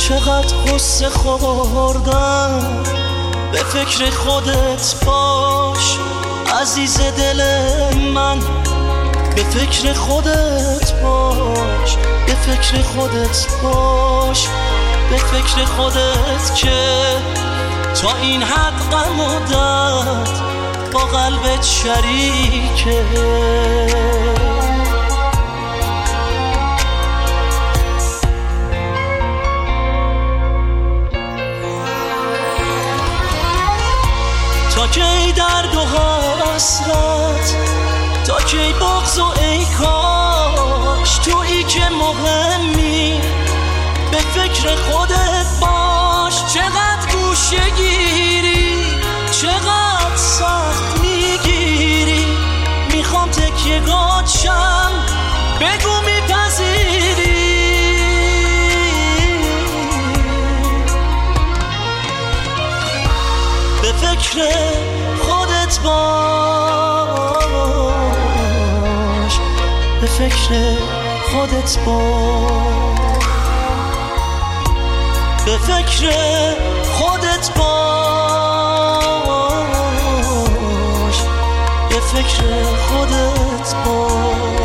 چقدر غصه خوردم، به فکر خودت باش عزیز دل من، به فکر خودت باش، به فکر خودت باش، به فکر خودت که تا این حد غم و درد با قلبت شریکه. تا کی درد و حسرت، تا کی بغض و ای کاش، تویی که مهمی به فکر خودت باش. چقدر گوشه گیری، چقدر سخت میگیری، میخوام تکیه گات شم، بگو میپذیری. به فکر خودت باش، به فکر خودت باش، به فکر خودت باش، به فکر خودت باش.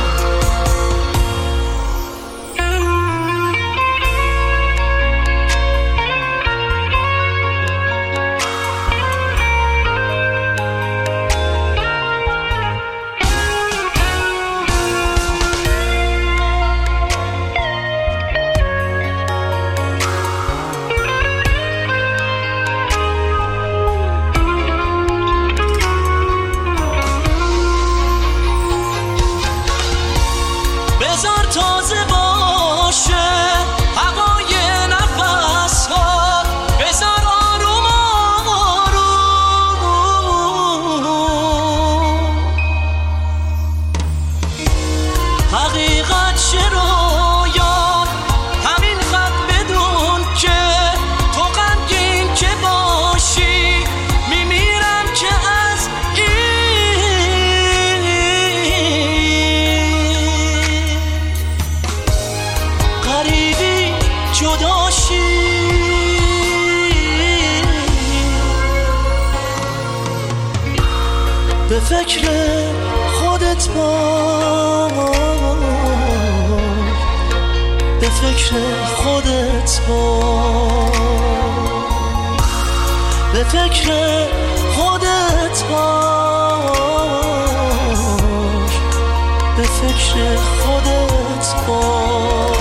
بذار تازه باشه هوای نفس ها، بذار آروم آروم حقیقت شرایان همین خط بدون که تو غمگین که باشی، میمیرم که از غریبی جداشی. به فکر خودت باش، به فکر خودت باش، به فکر خودت باش، به فکر خودت باش.